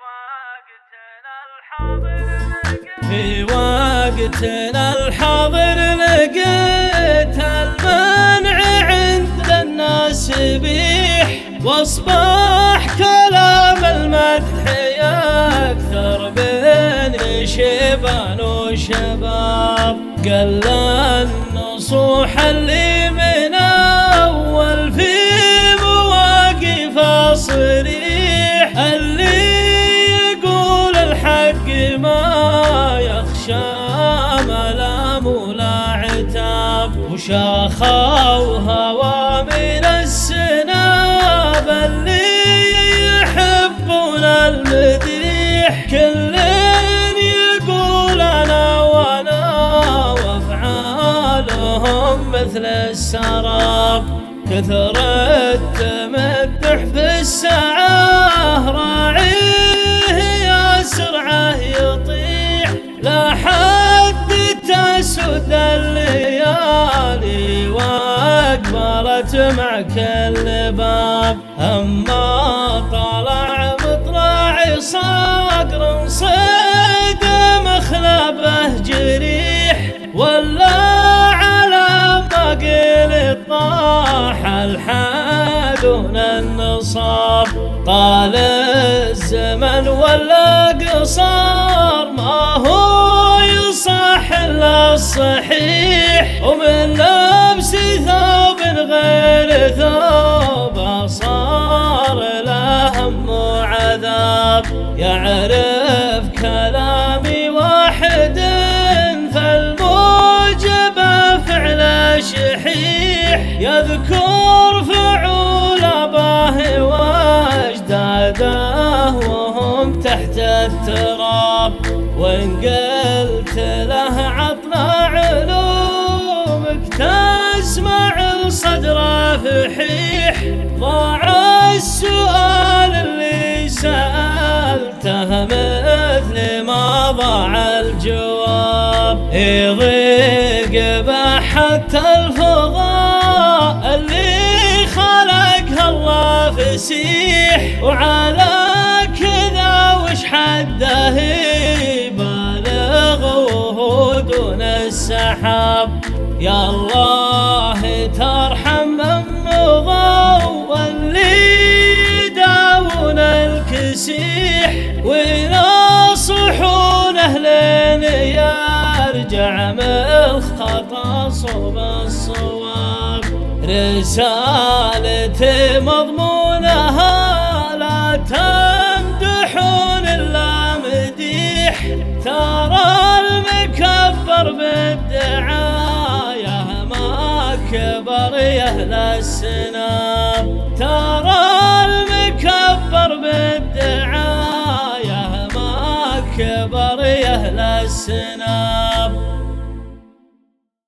في وقتنا الحاضر لقيت المنع عند الناس بيح، واصبح كلام المدح يكثر بين شيبان وشباب. قل النصوح اللي من اول في مواقف صريح، اللي يقول الحق ما يخشى ملام ولا عتاب، وشاخة وهوى من السناب اللي يحبون المديح. كل يقول انا وانا، وافعالهم مثل السراب. كثر التمدح في الساعة راعيه يا سرعه يطيح، لا حد تسود الليالي واقبلت مع كل باب. اما طلع مطلع صقر صيد مخلبه جريح، ولا على مقيل طاح الحادون النصاب. طال الزمن ولا قصار ما هو يصح الا الصحيح، ومن لبس ثوب غير ثوب صار له هم وعذاب. يعرف كلامي واحد فالموجب فعل شحيح، يذكر فعول اباه واجداده وهم تحت التراب. وان قلت له عطنا علومك تسمع الصدر فحيح، ضاع السؤال اللي سألته مثل ما ضاع الجواب. يضيق به حتى الفضاء اللي خلقها الله فسيح، وعلى كذا وش حده يبالغ وهو دون السحاب. يا الله ترحم من مضى واللي يداون الكسيح، وينصحون اهلين يرجع من الخطا صوب الصواب. رسالتي مضمونها لا تمدحون الا مديح، ترى المكبر بالدعايه ما كبر يا اهل السناب. ترى المكبر بالدعايه ما كبر يا اهل السناب.